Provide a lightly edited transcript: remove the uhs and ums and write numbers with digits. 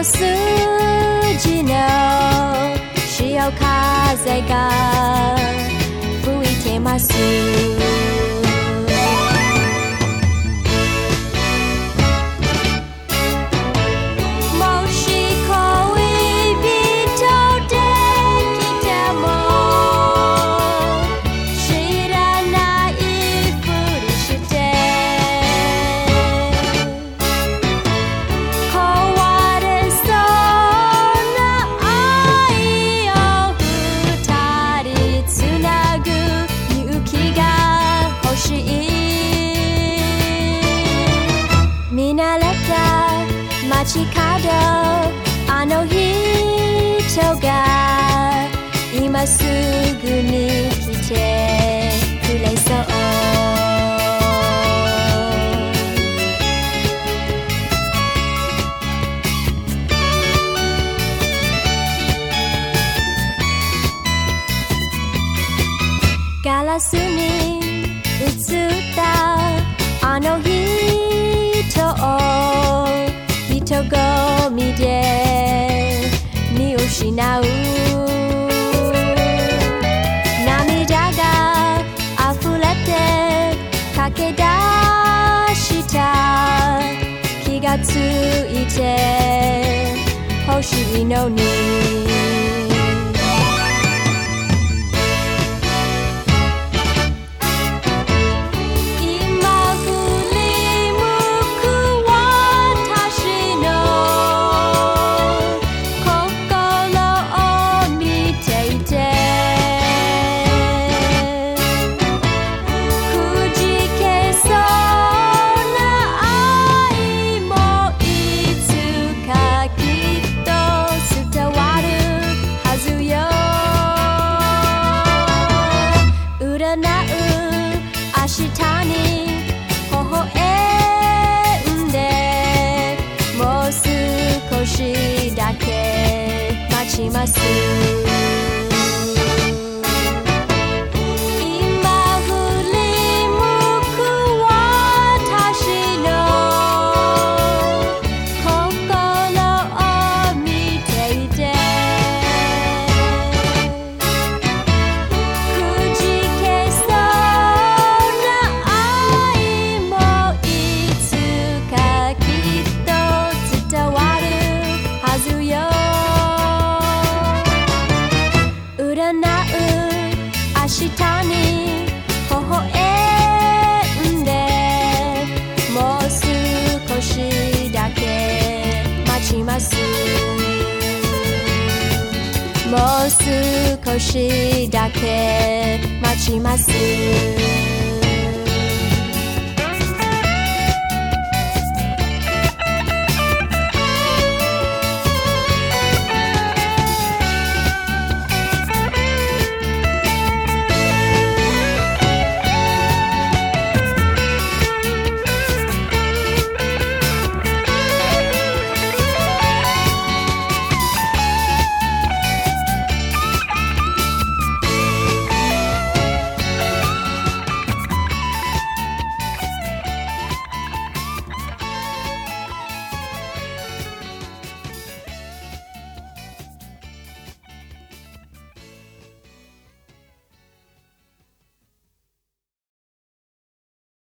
筋の潮風が吹いてます。もし恋人できても知らないふりして壊れそうな愛を二人つなぐ勇気が欲しい。見慣れた街角あの人が今すぐに来てくれそう。ガラスに映ったあの人を人混みで見失う。涙が溢れて駆け出した気がついて欲しいのに。明日に微笑んでもう少しだけ待ちます。今振り向く私の心を見ていてくじけそう明日に微笑んでもう少しだけ待ちます。もう少しだけ待ちます。